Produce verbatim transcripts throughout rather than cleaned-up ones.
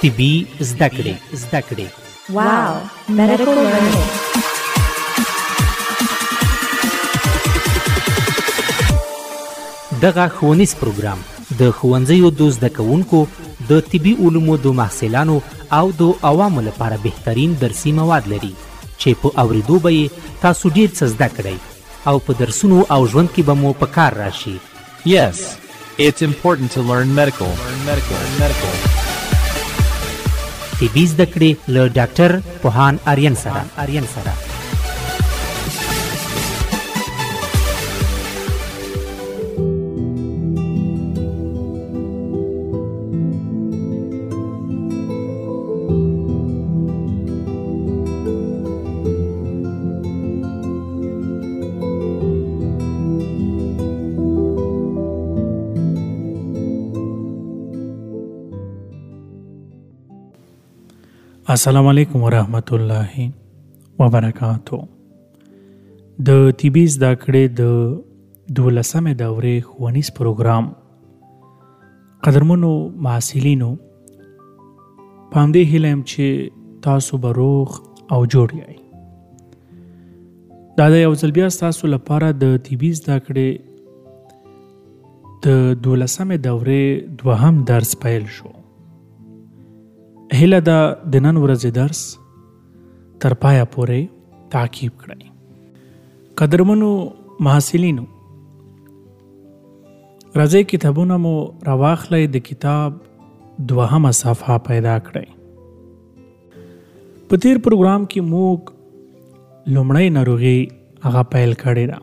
طبي زده کړې زده کړې Wow, medical learning. دغه ښوونیز پروګرام د ښوونځیو د زده کوونکو د طبي علومو د محصلانو او د عوامو لپاره بهترین درسي مواد لري چې په اوریدو به یې تاسو ډیر څه زده کړئ او په درسونو او ژوند کې به مو په کار راشي. Yes, it's important to learn medical. Learn medical. Learn medical. طبي زده کړې له ډاکټر پوهان آریان سره آریان سره السلام علیکم ورحمت الله وبرکاتو. د طبي زده کړې د دولسمې دورې ښوونیز پروګرام قدرمنو محصلینو په همدې هیله یم چې تاسو به روغ او جوړ یئ. دا د یو ځل بیا ستاسو لپاره د طبي زده کړې د دولسمې دورې دوهم درس پیل شو. هیله ده د نن ورځې درس تر پایه پورې تعقیب کړئ. قدرمنو محصلینو راځئ کتابونه مو راواخلئ، د کتاب دوهمه صفحه پیدا کړئ. په تیر پروګرام کې موږ لومړی ناروغي هغه پیل کړې ده.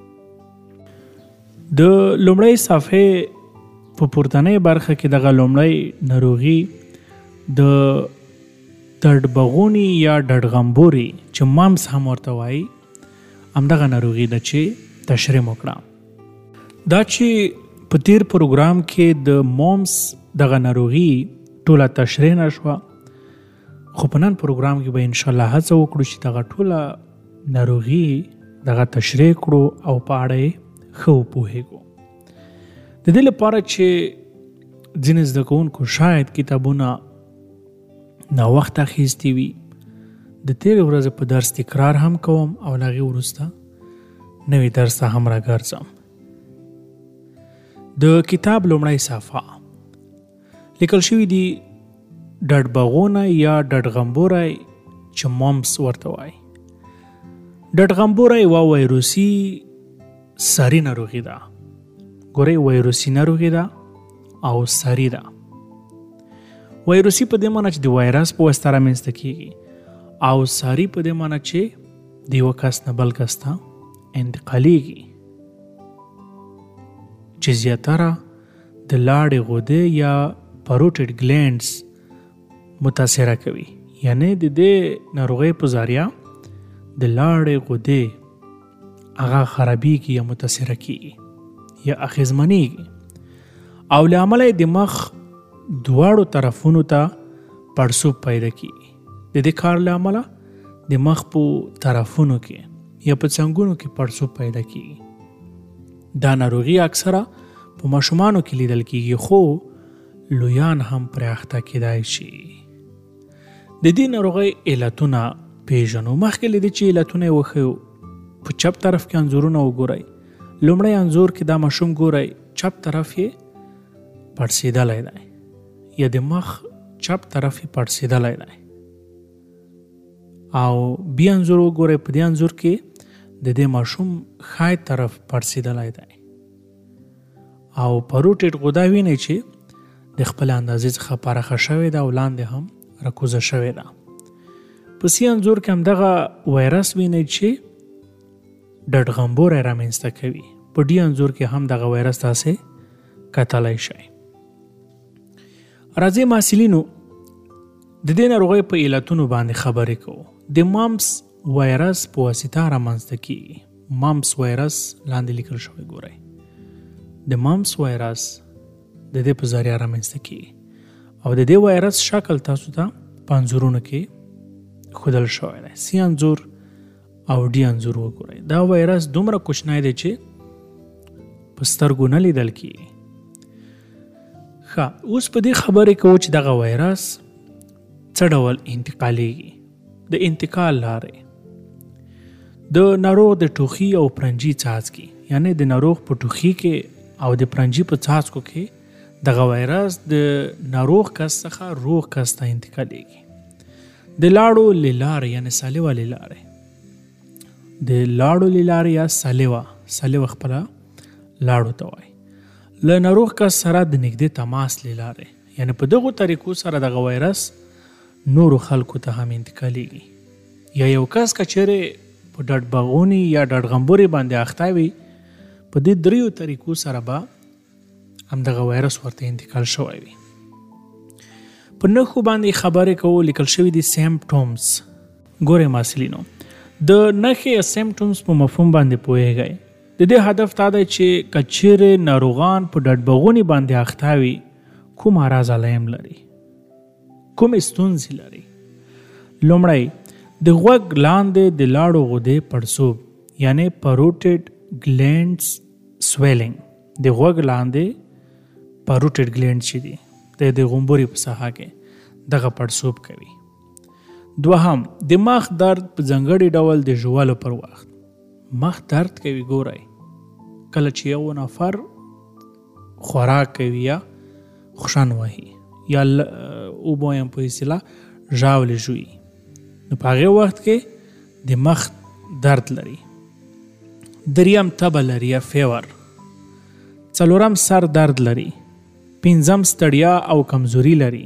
د لومړی صفحې په پورتنۍ برخه کې دغه لومړی ناروغي د دړبغونی یا ډډغمبوري چې مامس هم ورته وایي همدغه ناروغي ده چې تشریح وکړه. دا چې په تیر پروګرام کې د مامس دغه ناروغي ټوله تشریح نه شوه، خو په نن پروګرام کې به انشاءالله هڅه وکړو چې دغه ټوله ناروغي دغه تشریح کړو او په اړه یې ښه وپوهېږو. د دې لپاره چې ځینې زده کوونکو شاید کتابونه ناوخت اخیستی وي، د تیرې ورځې په درس تکرار هم کوم او له هغې وروسته نوي درس ته هم راګرځم. د کتاب لومړی صفحه لیکل شوي دي ډډبغونی یا ډډغمبوری چې مامس ورته وایي. ډډغمبوری یوه ویروسي ساري ناروغي ده. ګورئ، ویروسي ناروغي ده او ساري ده. ویروسي په دې معنی چې د وایرس په واسطه رامنځته کیږي، او ساري په دې معنی چې د یو کس نه بل کس ته انتقالیږي، چې زیاتره د لاړې غدې یا پروټیډ ګلینډز متاثره کوي. یعنی د دې ناروغۍ په ذریعه د لاړې غدې هغه خرابېږي یا متاثره کیږي یا اغېزمنېږي، او له امله یې د مخ دواړو طرفونو ته پړسوب پیدا کیږي. د دې کار له امله د مخ په طرفونو کې یا په څنګونو کې پړسوب پیدا کیږي. دا ناروغي اکثره په ماشومانو کې لیدل کیږي، خو لویان هم پرې اخته کیدای شي. د دې ناروغۍ علتونه پیژنو. مخکې له دې چې علتونه یې وښیو، په چپ طرف کې انځورونه وګورئ. لومړی انځور کې دا ماشوم ګورئ، چپ طرف یې پړسېدلی دی یا د مخ چپ طرف یې پړسېدلی دی، او بیا انځور وګورئ، په دې انځور کې د دې ماشوم ښی طرف پړسېدلی دی، او پروټیډ غده وینئ چې د خپل اندازې څخه پراخه شوې ده او لاندې هم راکوزه شوې ده. په سی انځور کې همدغه وایرس وینئ چې ډډغمبوری رامنځته کوي. په ډي انځور کې هم دغه وایرس تاسې کتلی شئ. راځئ محصلینو د دې ناروغۍ په علتونو باندې خبرې کوو. د مامس وایرس په واسطه رامنځته کیږي. مامس وایرس لاندې لیکل شوی ګورئ. د مامس وایرس د دې په ذریعه رامنځته کیږي، او د دې وایرس شکل تاسو ته په انځورونو کې ښودل شوی دی. سی انځور او ډي انځور وګورئ. دا وایرس دومره کوچنی دی چې په سترګو نه لیدل کیږي. ښه، اوس په دې خبرې کوو چې دغه وایرس څه ډول انتقالیږي؟ د انتقال لارې د ناروغ د ټوخي او پرنجي څاڅکي، یعنی د ناروغ په ټوخي کې او د پرنجي په څاڅکو کې دغه وایرس د ناروغ کس څخه روغ کس ته انتقالیږي. د لاړو له لارې یعنی سالیوا له لارې د لاړو له لارې یا سالیوا سالیوا خپله لاړو ته وایي له ناروغ کس سره د نږدې تماس له لارې، یعنی په دغو طریقو سره دغه وایرس نورو خلکو ته هم انتقالیږي. یا یو کس که چیرې په ډډ بغونی یا ډډ غمبورې باندې اخته وي، په دې دریو طریقو سره به هم دغه وایرس ورته انتقال شوی وي. په نښو باندې خبرې کوو لیکل شوي دي سیمپټومز. ګورئ محصلینو، د نښې یا سیمپټومز په مفهوم باندې پوهیږئ. د دې هدف دا دی چې که چیرې ناروغان په ډډ بغونی باندې اخته وي، کوم اعراض علایم لري، کوم ستونزې لري. لومړی د غوږ لاندې د لاړو غدې پړسوب، یعنی پروټیډ ګلینډز سویلینګ. د غوږ لاندې پروټیډ ګلینډ چې دي د غومبوري په ساحه کې دغه پړسوب کوي. دوهم د مخ درد په ځانګړي ډول د ژولو پر وخت مخ درد کوي. ګورئ کله چې یو نفر خوراک کوي یا خوشان وهي یا اوبویم په اصطلاح ژاولې ژوي، نو په هغې وخت کې د مخ درد لري. دریم تبه لري یا فیور. څلورم سر درد لري. پنځم ستړیا او کمزوري لري،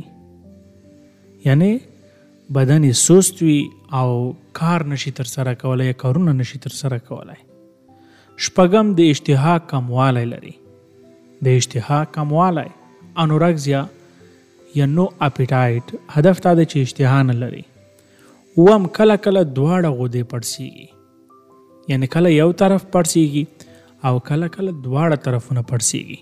یعنی بدن یې سست وي او کار نشي ترسره کولی یا کارونه نشي ترسره کولی. شپږم د اشتها کموالی لري. د اشتها کموالی انورکسیا یا نو اپیټایټ، هدف دا دی چې اشتها نه لري. اوم کله کله دواړه غدې پړسیږي، یعنی کله یو طرف پړسیږي او کله کله دواړه طرفونه پړسیږي.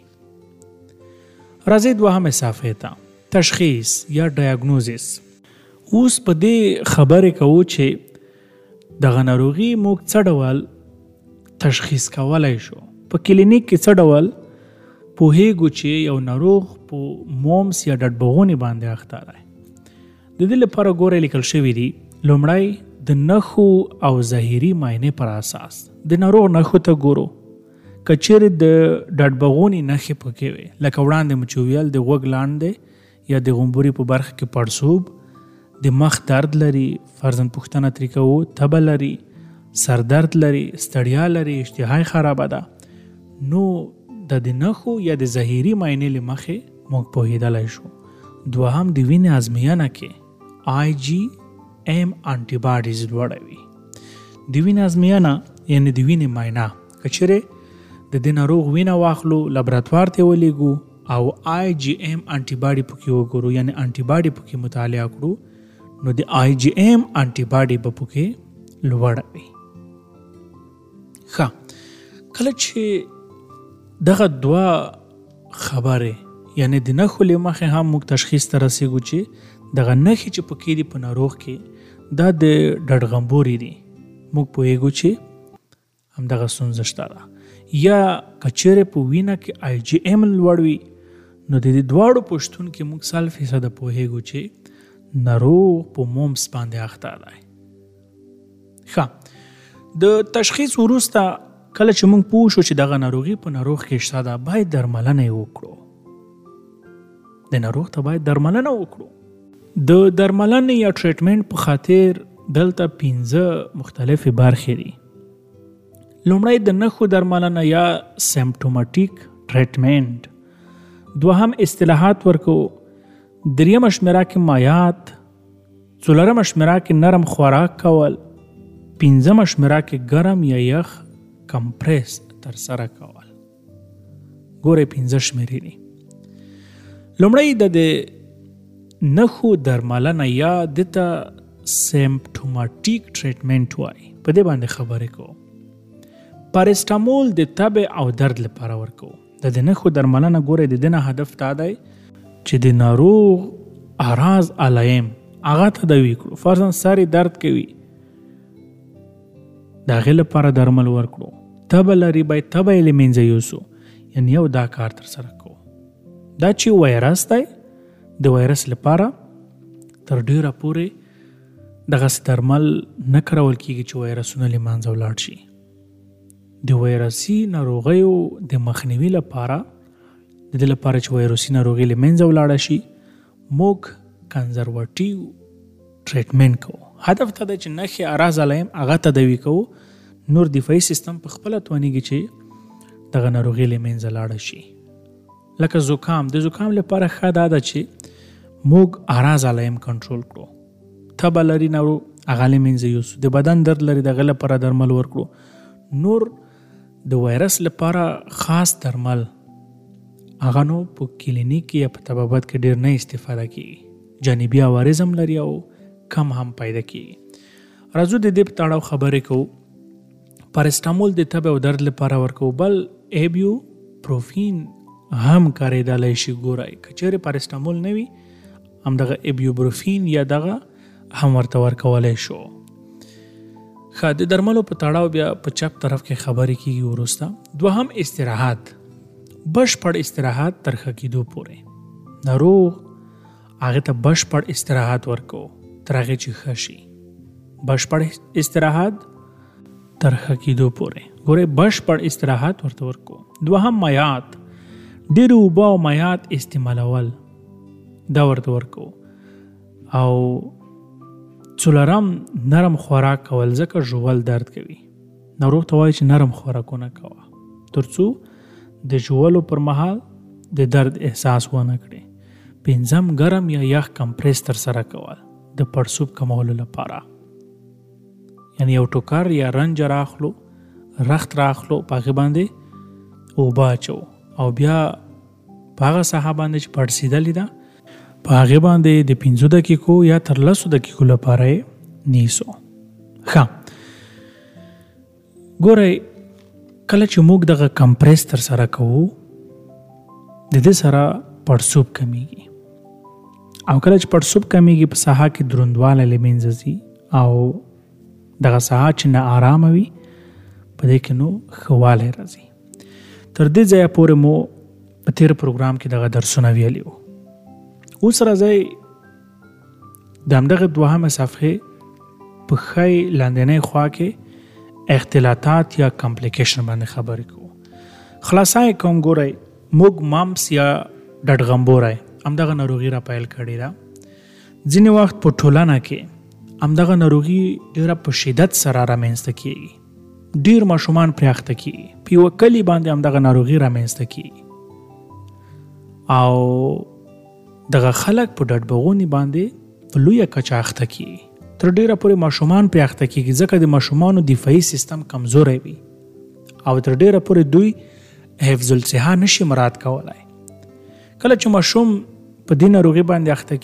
راځئ دوهمې صفحې ته، تشخیص یا ډایګنوزیس. اوس په دې خبرې کوو چې دغه ناروغي موږ څه ډول تشخیص کولی شو. په کلینیک کې څه ډول پوهیږو چې یو ناروغ په مومس یا ډډ بغونې باندې اخته دی. د دې لپاره ګورئ لیکل شوي دي. لومړی د نښو او ظاهري معاینې پر اساس د ناروغ نښو ته ګورو. که چیرې د ډډ بغونې نښې پکې وي، لکه وړاندې مو چې ویل د غوږ لاندې یا د غومبوري په برخه کې پړسوب، د مخ درد لري، فرضاً پوښتنه ترې کوو، تبه لري، سر درد لري، ستړیا لري، اشتهای خرابه ده، نو د دې نښو یا د ظاهري معاینې له مخې موږ پوهېدلی شو. دوهم د وینې ازموینه کې آی جي ایم انټي باډیز لوړوي. د وینې ازموینه یعنی د وینې معاینه، که چیرې د دې ناروغ وینه واخلو، لابراتوار ته ولیږو او آی جي ایم انټي باډي پکې وګورو، یعنی انټي باډي پکې مطالعه کړو، نو د آی جي ایم انټي باډي به پکې لوړه وي. ښه، کله چې دغه دوه خبرې یعنی د نښو له مخې هم موږ تشخیص ته رسیږو چې دغه نښې چې پکې دي په ناروغ کې دا د ډډ غمبوري دي، موږ پوهیږو چې همدغه ستونزه شته ده. یا که چیرې په وینه کې آی جي ایم لوړ وي، نو د دې دواړو په شتون کې موږ سل فیصده پوهیږو چې ناروغ په مومس باندې اخته دی. ښه، د تشخیص وروسته کله چې موږ پوه شو چې دغه ناروغي په ناروغ کې شته ده، باید درملنه یې وکړو. د ناروغ ته باید درملنه وکړو. د درملنې یا ټریټمنټ په خاطر دلته پنځه مختلفې برخې دي. لومړی د نښو درملنه یا سیمپټوماټیک ټریټمنټ. دوهم اصطلاحات ورکو. دریم شمیره کې مایعات. څلورم شمیره کې نرم خوراک کول. پنځم شمیره کې ګرم یا یخ کمپریس ترسره کول. ګورئ پنځه شمیرې دي. لومړی د نښو درملنه یا دته سیمپټوماټیک ټریټمنټ وایي، په دې باندې خبرې کوو. پاراسټامول د تبې او درد لپاره ورکو. د دې نښو درملنه ګورئ د دې نه هدف دا دی چې د ناروغ اعراض علایم هغه تداوي کړو. فرضاً سر درد کوي، د هغې لپاره درمل ورکړو. تبه لري، باید تبه یې له منځه یوسو، یعنې یو دا کار ترسره کوو. دا چې وایرس دی، د وایرس لپاره تر ډیره پورې دغسې درمل نه کارول کیږي چې وایرسونه له منځه ولاړ شي. د وایرسي ناروغیو د مخنیوي لپاره د دې لپاره چې وایرسي ناروغي له منځه ولاړه شي موږ کنزرواتیو ټریټمنټ کوو. هدف ته د چې نښې اراز علایم هغه تداوي کوو، نور دفاعي سیستم په خپله توانیږي چې دغه ناروغي له منځه لاړه شي. لکه زکام، د زکام لپاره ښه دا ده چې موږ اراز علایم کنټرول کړو. تبه لري نو هغه له منځه یوسو، د بدن درد لري د هغه لپاره درمل ورکړو. نور د وایرس لپاره خاص درمل هغه نو په کلینیک یا په طبابت کې ډېر نه استفاده کیږي، جانبي عوارض هم لري او کم هم پیدا کیږي. راځو د دې په تړاو خبرې کوو. پاراسټامول د تبه او درد لپاره ورکوو، بل ایبیو پروفین هم کارېدلی شي. ګورئ که چیرې پاراسټامول نه وي همدغه ایبیوبروفین یا دغه هم ورته ورکولی شو. ښه، د درملو په تړاو بیا په چپ طرف کې خبرې کیږي. وروسته دوهم استراحت، بشپړ استراحت تر ښه کېدو پورې. ناروغ هغې ته بشپړ استراحت ورکوو تر هغې چې ښه شي. بشپړ استراحت تر ښه کېدو پورې. ګورئ بشپړ استراحت ورته ورکوو. دوهم مایعات، ډېرې اوبه او مایعات استعمالول دا ورته ورکوو. او څلورم نرم خوراک کول، ځکه ژوول درد کوي. ناروغ ته وایي چې نرم خوراکونه کوه تر څو د ژولو پر مهال د درد احساس ونه کړي. پنځم ګرم یا یخ کمپریس تر سره کول د پړسوب کمولو لپاره. یعنی یو ټوکر یا رنج راخلو، رخت راخلو، په هغې باندې اوبه اچو او بیا په هغه ساحه باندې چې پړسېدلې ده په هغې باندې د پنځو دقیقو یا تر لسو دقیقو لپاره یې نیسو. ښه، ګورئ کله چې موږ دغه کمپریس تر سره کوو د دې سره پړسوب کمیږي، او کله چې پړسوب کمیږي په ساحه کې دروندوالی له منځه ځي او دغه ساحه چې نه آرامه وي په دې کې نو ښه والی راځي. تر دې ځایه پورې مو په تیر پروګرام کې دغه درسونه ویلي وو. اوس راځئ د همدغه دوهمه صفحې په ښی لاندنۍ خوا کې اختلاطات یا کمپلیکیشن باندې خبرې کوو. خلاصه یې کوم، ګورئ موږ ممپس یا ډډغمبوری همدغه ناروغي را پیل کړې ده. ځینې وخت په ټولنه کې همدغه ناروغي ډېره په شدت سره رامنځته کیږي، ډیر ماشومان پرې اخته کیږي، په یوه کلي باندې همدغه ناروغي رامنځته کیږي او دغه خلک په ډډبغوني باندې په لویه کچه اخته کیږي. تر ډیره پورې ماشومان پرې اخته کیږي ځکه د ماشومانو دفاعي سیستم کمزوری وي او تر ډیره پورې دوی حفظ الصحه نشي مراعات کولای. کله چې ماشوم په دې ناروغي باندې اخته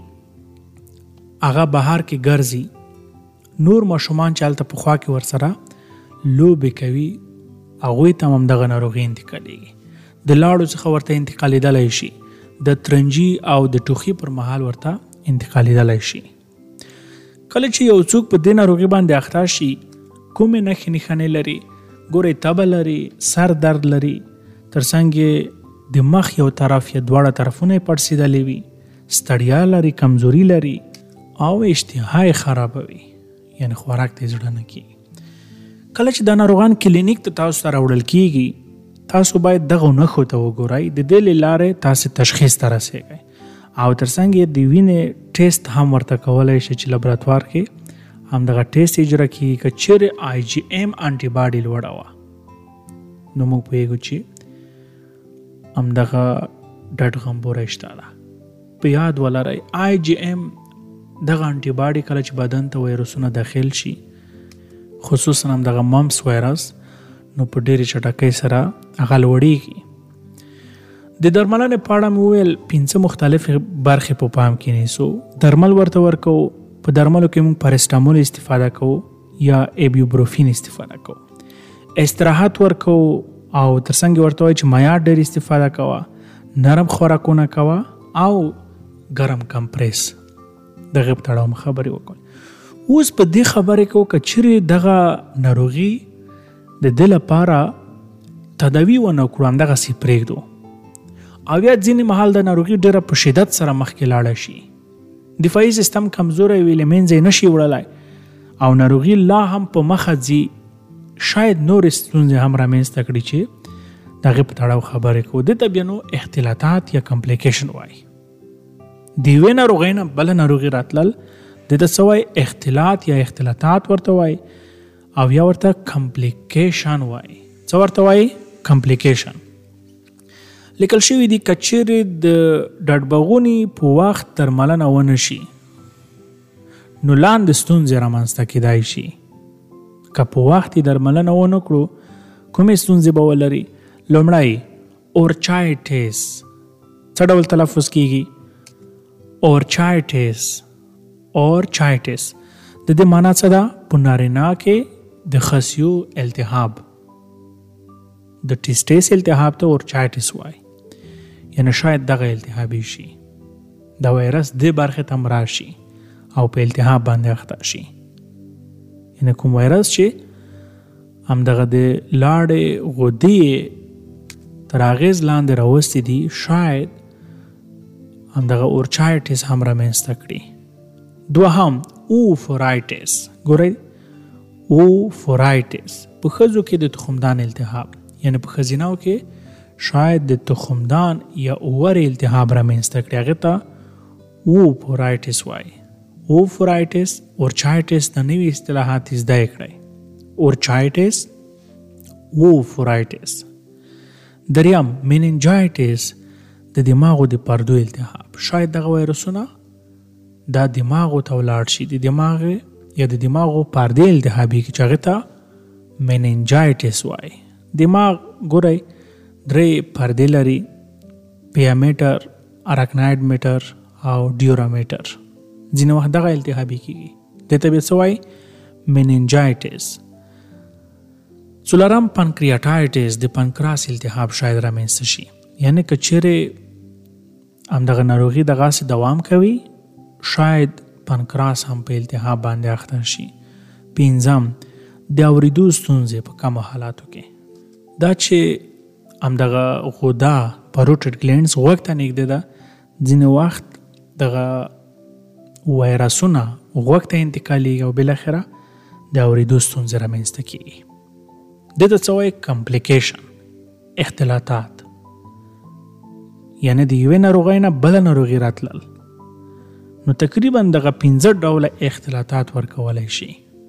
کیږي هغه بهر کې ګرځي، نور ماشومان چې هلته پخوا کې ورسره لوبې کوي هغوی ته هم دغه ناروغي انتقالیږي. د لاړو څخه ورته انتقالیدلی شي، د ترنجي او د ټوخي پر مهال ورته انتقالیدلی شي. کله چې یو څوک په دې ناروغي باندې اخته شي کومې نښې نښانې لري؟ ګورئ تبه لري، سر درد لري، ترڅنګ یې د مخ یو طرف یا دواړه طرفونه یې پړسېدلې وي، ستړیا لري، کمزوري لري او اشتها یې خرابوي، یعنې خوراک ته یې زړه نه کېږي. کله چې دا ناروغان کلینیک ته تاسو ته راوړل کیږي تاسو باید دغه نښو ته وګورئ، د دې له لارې تاسو تشخیص ته رسیږئ او ترڅنګ یې د وینې ټیسټ هم ورته کولی شي چې لابراتوار کې همدغه ټیسټ اجرا کیږي. که چیرې آی جی ایم انټي باډي لوړه وه نو موږ پوهیږو چې همدغه ډډغمبوری شته ده. په یاد ولرئ آی جی ایم دغه انټي باډي کله چې بدن ته وایرسونه داخل شي، خصوصا هم دغه ممپس وایرس، نو په ډېرې چټکۍ سره هغه لوړېږي. د درملنې په اړه مې وویل پنځه مختلفې برخې په پام کې نیسو. درمل ورته ورکوو، په درملو کې موږ پاراسټامول استفاده کوو یا ایبیوبروفین استفاده کوو. استراحت ورکوو او ترڅنګ ورته وایي چې مایعات ډېر استفاده کوه، نرم خوراکونه کوه او ګرم کمپریس. دغه په تړاو مو خبرې وکړو. اوس په دې خبرې کوو که چیرې دغه ناروغي د دې لپاره تداوي ونه کړو همدغسې پرېږدو او بیا ځینې مهال د ناروغي ډېره په شدت سره مخکې لاړه شي، دفاعي سیستم کمزوری وي، له منځه یې نشي وړلی او ناروغي لا هم په مخه ځي، شاید نورې ستونزې هم رامنځته کړي چې د هغې په تړاو خبرې کوو. دې ته بیا نو اختلاطات یا کمپلیکیشن وایي. د یوې ناروغۍ نه بله ناروغي راتلل دې ته څه وایي؟ اختلاط یا اختلاطات ورته وایي، او یا ورته کمپلیکیشن وایي. څه ورته وایي؟ کمپلیکیشن. لیکل شوي دي که چیرې د ډډبغوني په وخت درملنه ونه شي نو لاندې ستونزې رامنځته کیدای شي. که په وخت یې درملنه ونه کړو کومې ستونزې به ولري؟ لومړی اورچایټس. څه ډول تلفظ کیږي؟ اورچایټس. اورچایټس د دې معنا څه ده؟ په نارینه کې د خصیو التهاب، د ټیسټس التهاب ته اورچایټس وایي، یعنی شاید دغه التهابي شي، د وایرس دې برخې ته هم راشي او په التهاب باندې اخته شي. یعنی کوم وایرس چې همدغه د لاړې غدې تر اغېز لاندې راوستي دي شاید همدغه اورچایټس هم رامنځته کړي. دوهم اوفورایټس. ګورئ اوفورایټس په ښځو کې د تخمدان التهاب، یعنی په ښځیناو کې شاید د تخمدان یا اور التهاب رامنځته کړي، هغې ته اوفورایټس وایي. اوفورایټس اورچایټس د نوي اصطلاحات زده کړئ. اورچایټس، اوفورایټس. دریم میننجایټس د دماغو د پردو التهاب. شاید دغه وایرسونه دا دماغو ته ولاړ شي، د دماغ یا د دماغو پردې التهابي کې چې هغې ته میننجایټس وایي. دماغ ګورئ درې پردې لري، پیامیټر، اراکناید میټر او ډیورامیټر. ځینې وخت دغه التهابي کېږي، دې ته بیا څه وایي؟ میننجایټس. څلورم پانکریاټایټس، د پانکراس التهاب شاید رامنځته شي، یعنی که چیرې همدغه ناروغي دغسې دوام کوي شاید پانکراس هم په التهاب باندې اخته شي. پنځم د اورېدو ستونزې په کمو حالاتو کې، دا چې همدغه غده پروټیډ ګلینډز غوږ ته نږدې ده، ځینې وخت دغه وایرسونه غوږ ته انتقالېږي او بالاخره د اورېدو ستونزې رامنځته کېږي. دې ته څه وایي؟ کمپلیکیشن، اختلاطات. یعنی د یوې ناروغۍ نه بله ناروغي راتلل نو تقریبا دغه پنځه ډوله اختلاطات ورکولی شي.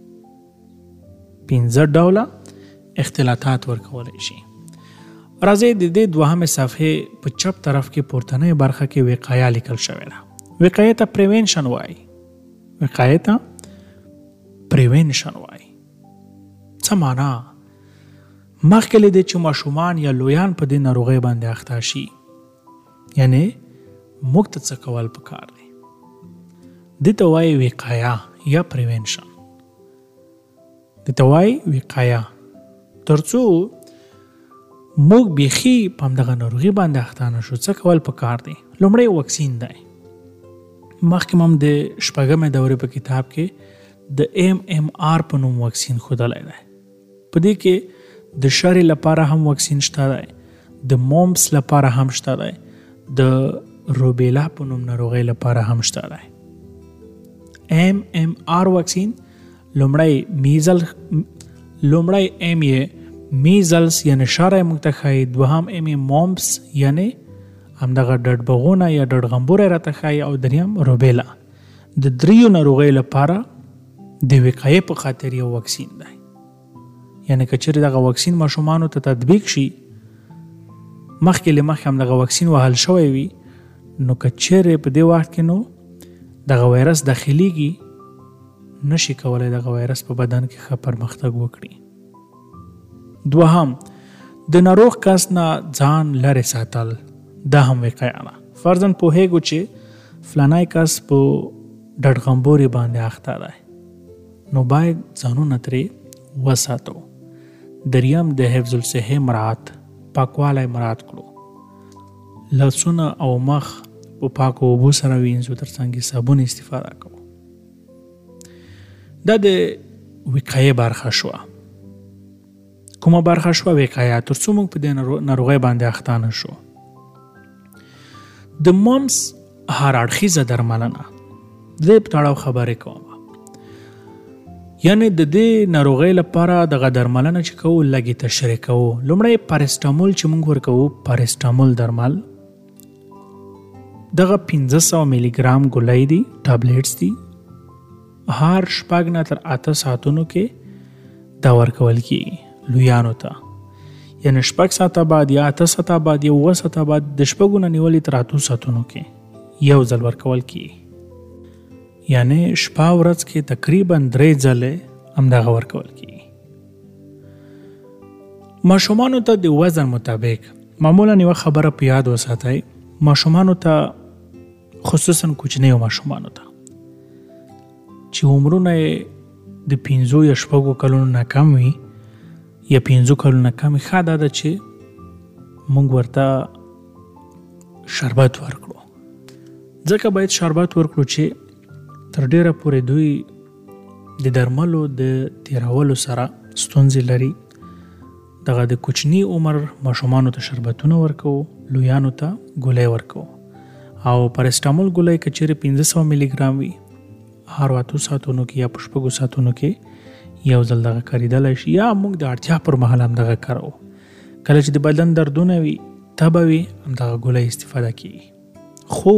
پنځه ډوله اختلاطات ورکولی شي. راځئ د دې دوهمې صفحې په چپ طرف کې پورتنۍ برخه کې وقایه لیکل شوې ده. وقایه ته پریوینشن وایي. وقایه ته پریوینشن وایي. څه معنا؟ مخکې له دې چې ماشومان یا لویان په دې ناروغۍ باندې اخته شي، یعنی موږ ته څه کول پکار دی؟ دې ته وایي وقایه یا پریوینشن. دې ته وایي وقایه. تر څو موږ بیخي په همدغه ناروغي باندې اخته نه شو څه کول پکار دی؟ لومړی واکسین دی. مخکې هم د شپږمې دورې په کتاب کې د ایم ایم آر په نوم واکسین ښودلی دی. په دې کې د شرې لپاره هم واکسین شته دی، د مومپس لپاره هم شته دی، د روبیلا په نوم ناروغۍ لپاره هم شته دی. ایم ایم آر واکسین لومړی میزل لومړی ایم یې میزلز یعنی شری موږ ته ښایي، دوهم ایم یې مومپس یعنی همدغه ډډبغونه یا ډډغمبوری راته ښایي، او دریم روبیلا. د دریو ناروغیو لپاره د وقایې په خاطر یو واکسین دی. یعنی که چیرې دغه واکسین ماشومانو ته تطبیق شي، مخکې له مخکې همدغه واکسین وهل شوی وي، نو که چیرې په دې وخت کې نو دغه وایرس داخلیږي نشي کولی دغه وایرس په بدن کې ښه پرمختګ وکړي. دوهم د ناروغ کس نه ځان لرې ساتل، دا هم وقایه ده. فرضاً پوهیږو چې فلانی کس په ډډغمبوري باندې اخته دی، نو باید ځانونه ترې وساتو. دریم د حفظ الصحې مراعات، پاکوالی مراعات کړو. لاسونه او مخ په پاکو اوبو سره وینځو، ترڅنګ یې صابون استفاده کوو. دا د وقایې برخه شوه. کومه برخه شوه؟ وقایه. تر څو موږ په دې ناروغۍ باندې اخته نه شو. د مامس هر اړخیزه درملنه دې په تړاو خبرې کوم. یعنی د دې ناروغۍ لپاره دغه درملنه چې کوو لږې تشریح کوو. لومړی پاراسټامول چې موږ ورکوو، پاراسټامول درمل دغه پنځه سوه ملي ګرام ګولۍ دي، ټابلیټس دي. هر شپږ نه تر اته ساعتونو کې دا ورکول کېږي لویانو ته. یعنی شپږ ساعته بعد یا اته ساعته بعد یا اووه ساعته بعد د شپږو نه نیولې تر اتو ساعتونو کې یو ځل ورکول کېږي. یعنی شپه ورځ کې تقریبا درې ځلې همدغه ورکول کېږي. ماشومانو ته د وزن مطابق معمولا یوه خبره په یاد وساتئ، ماشومانو ته خصوصا کوچنیو ماشومانو ته چې عمرونه د پنځو یا شپږو کلونو نه کم وي یا پنځو کلونو نه کم وي، ښه دا ده چې موږ ورته شربت ورکړو. ځکه باید شربت ورکړو چې تر ډیره پورې دوی د درملو د تیرولو سره ستونزې لري. دغه د کوچني عمر ماشومانو ته شربتونه ورکو، لویانو ته ګولۍ ورکو. او پاراسټامول ګولۍ که چیرې پنځه سوه ملي ګرام وي، هر اتو ساعتونو کې یا په شپږو ساعتونو کې یو ځل دغه کارېدلی شي، یا موږ د اړتیا پر مهال هم دغه کاروو. کله چې د بدن دردونه وي، تبه وي، همدغه ګولۍ استفاده کېږي. خو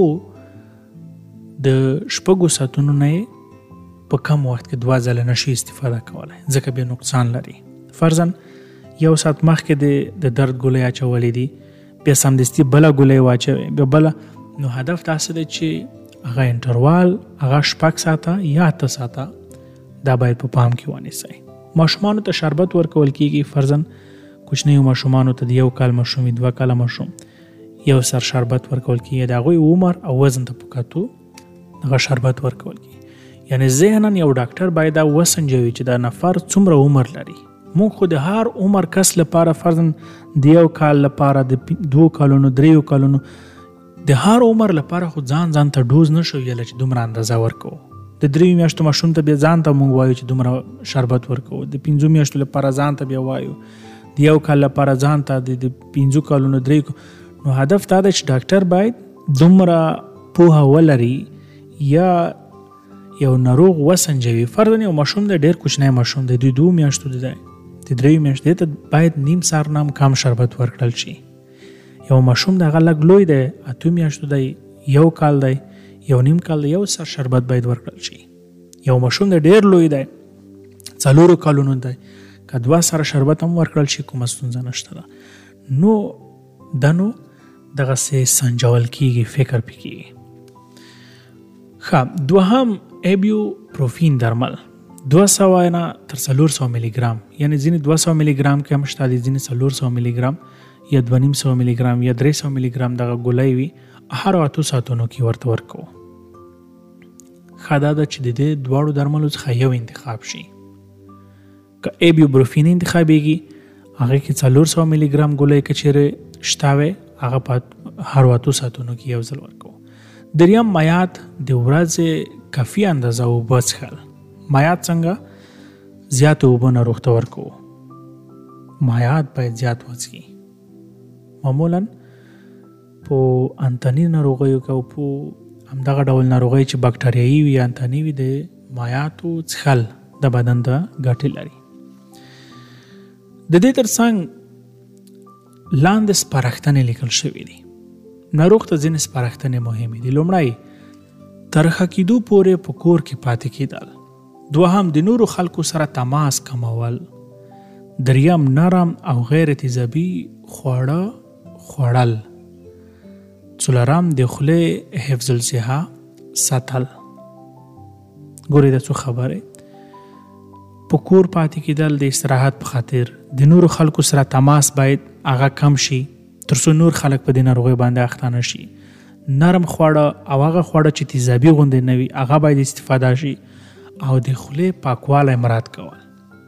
د شپږو ساعتونو نه په کم وخت کې دوه ځله نشي استفاده کولی، ځکه بیا نقصان لري. فرضاً یو ساعت مخکې د درد ګولۍ اچولې دي، بیا سمدستي بله ګولۍ واچوي، بیا بله. نو هدف داسې دی چې هغه انټروال هغه شپږ ساعته یا اته ساعته دا باید په پام کې ونیسئ. ماشومانو ته شربت ورکول کېږي. فرضاً کوچنیو ماشومانو ته د یو کال ماشوم وي، دوه کاله ماشوم، یو سر شربت ورکول کېږي. د هغوی عمر او وزن ته په کتو دغه شربت ورکول کېږي. یعنی ذهناً یو ډاکټر باید دا وسنجوي چې دا نفر څومره عمر لري. موږ خو د هر عمر کس لپاره فرضاً د یو کال لپاره، د دوه کالونو، دریو کالونو، د هر عمر لپاره خو ځان ځان ته ډوز نشو ویلی چې دومره اندازه ورکو. د دریو میاشتو ماشوم ته بیا ځان ته موږ وایو چې دومره شربت ورکو، د پنځو میاشتو لپاره ځان ته بیا وایو، د یو کال لپاره ځان ته، د پنځو کالونو، دریو. نو هدف دا دی چې ډاکټر باید دومره پوهه ولري یا یو ناروغ وسنجوي. فرضاً یو ماشوم دی، ډېر کوچنی ماشوم دی، د دوه میاشتو دی، د دریو میاشتو ته باید نیم سر نه هم کم شربت ورکړل شي. یو ماشوم د هغه لږ لوی دی، اتو میاشتو دی، یو کال دی، یو نیم کال دی، یو سر شربت باید ورکړل شي. یو ماشوم دی ډېر لوی دی، څلورو کالونو دی، که دوه سره شربت هم ورکړل شي کومه ستونزه نشته ده. نو دا نو دغسې سنجول کېږي، فکر پې کېږي. ښه، دوهم ایبیو پروفین درمل دوه سوه نه تر څلور سوه ملي ګرام، یعنی ځینې دوه سوه ملي ګرام کې هم شته دي، ځینې څلور سوه ملي ګرام یا دوه نیم سوه ملي ګرام یا درې سوه ملي ګرام دغه ګولۍ وي، هر اتو ساعتونو کې ورته ورکوو. ښه دا ده چې د دې دواړو درملو څخه یو انتخاب شي. که ایبیو پروفین انتخابېږي، هغې کې څلور سوه ملي ګرام ګولۍ که چیرې شته وی، هغه په هر اتو ساعتونو کې یو ځل ورکوو. دریم مایعات، د ورځې کافي اندازه اوبه څښل. مایعات څنګه؟ زیات اوبه ناروغ ته ورکوو. مایعات باید زیات وڅښي. معمولا په انتاني ناروغیو کې او په همدغه ډول ناروغۍ چې باکټریایي وي یا انتاني وي، د مایعاتو څښل د بدن ته ګټې لري. د دې ترڅنګ لاندې سپارښتنې لیکل شوي دي. ناروغ ته ځینې سپارښتنې مهمې دي. لومړی، ترخه کېدو پورې په کور کې پاتې کېدل. دوهم، د نورو خلکو سره تماس کمول. دریم، نرم او غیر تیزابي خواړه خوړل. څلورم، د خولې حفظ الصحه ساتل. ګورې دا څو خبرې. په کور پاتې کېدل د استراحت په خاطر، د نورو خلکو سره تماس باید هغه کم شي تر څو نور خلک په دې ناروغۍ باندې اخته نه شي. نرم خواړه او هغه خواړه چې تیزابي غوندې نه وي هغه باید استفاده شي. او د خولې پاکوالی مراعات کول،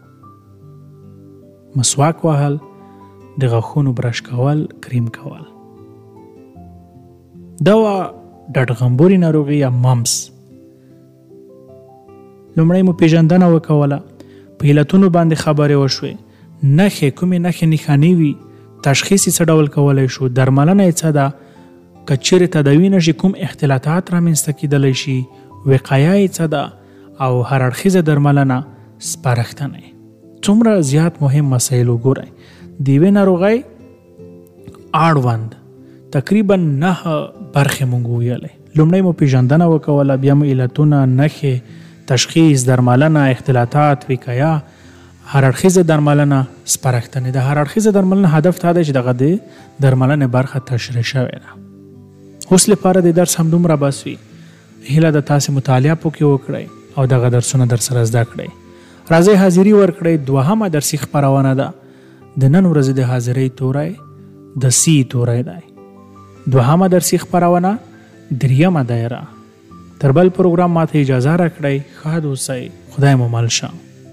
مسواک وهل، د غاښونو برش کول، کریم کول. دا وه ډډغمبوري ناروغي یا ممپس. لومړی مو پیژندنه وکوله، په علتونو باندې خبرې وشوې، نښې کومې نښې نښانې وي، تشخیص یې څه ډول کولی شو، درملنه یې څه ده، که چیرې تداوي نشي کوم اختلاطات رامنځته کېدلی شي، وقایه یې څه ده او هر اړخیزه درملنه سپارښتنې. څومره زیات مهم مسایل وګورئ. د یوې ناروغۍ اړوند تقریبا نه برخې مونږ وویلې. لومړی مو پیژندنه وکوله، بیا مو علتونه، نښې، تشخیص، درملنه، اختلاطات، وقایه، هر اړخیزه درملنه، سپارښتنې. د هر اړخیزه درملنه هدف دا دی چې دغه د درملنې برخه تشریح شوې ده. اوس لپاره د درس همدومره بس وي. هیله ده تاسې مطالعه پکې وکړئ او دغه درسونه در سره زده کړئ. راځئ حاضري ورکړئ. دوهمه درسي خپرونه ده. د نن ورځې د حاضرۍ توری د سی توری دی. دوهمه درسي خپرونه دریمه دایره. تر بل پروګرام ماته اجازه راکړئ. ښاد اوسئ. خدای مو مل شه.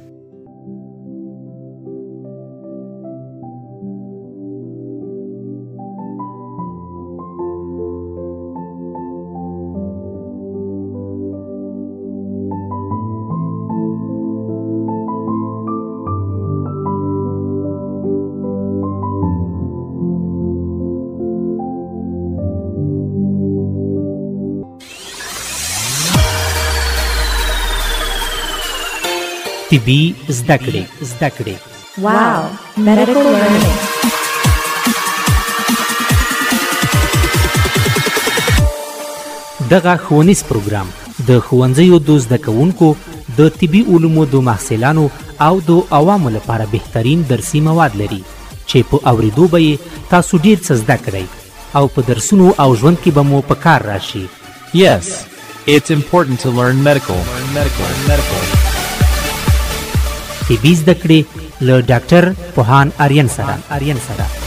طبي زده کړې زده کړې Wow, medical learning. دغه ښوونیز پروګرام د ښوونځیو د زده کوونکو د طبي علومو د محصلانو او د عوامو لپاره بهترین درسي مواد لري چې په اوریدو به یې تاسو ډیر څه زده کړئ او په درسونو او ژوند کې به مو په کار راشي. Yes, it's important to learn medical. Learn medical. Learn medical. طبي زده کړې له ډاکټر پوهان آریان سره آریان سره